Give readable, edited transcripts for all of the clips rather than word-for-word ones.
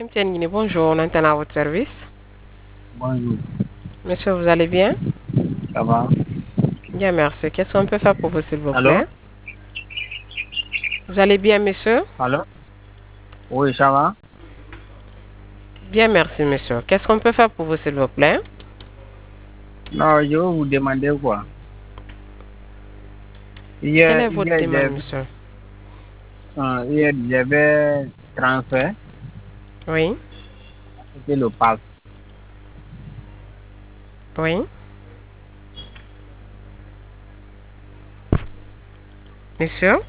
MTN Guinée, bonjour, on entend à votre service. Bonjour, Monsieur, vous allez bien? ça va? Bien, merci. Qu'est-ce qu'on peut faire pour vous, s'il vous Allô? plaît? Vous allez bien, monsieur? Allô? Oui, ça va? Bien, merci, monsieur. Qu'est-ce qu'on peut faire pour vous, s'il vous plaît? Non, je veux vous demander quoi? Quelle Hier, est votre hier, demande, j'avais monsieur? hier, j'avais transfert, Oui, c'était le pass. oui. Monsieur?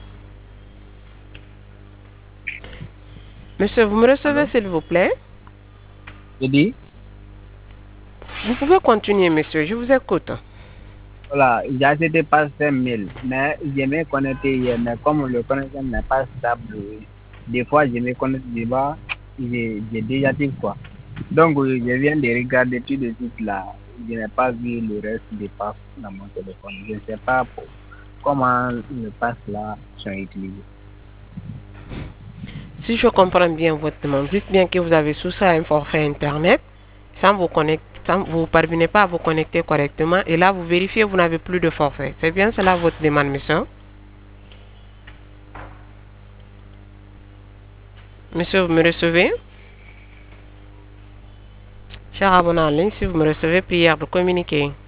Monsieur, vous me recevez, Allô? s'il vous plaît? Je dis, Vous pouvez continuer, monsieur, je vous écoute. voilà, j'ai acheté pass 5 000, mais je me connecté hier, mais comme le connexion n'est pas stable, des fois je me connecte pas, j'ai déjà dit quoi. Donc, je viens de regarder tout de suite là, je n'ai pas vu le reste des passes dans mon téléphone. Je ne sais pas comment les passes là sont utilisés. Si je comprends bien votre demande, dites bien que vous avez souscrit à un forfait Internet vous parvenez pas à vous connecter correctement et là, vous vérifiez que vous n'avez plus de forfait. C'est bien cela votre demande, monsieur? Monsieur, vous me recevez? Cher abonné en ligne, si vous me recevez, prière de communiquer.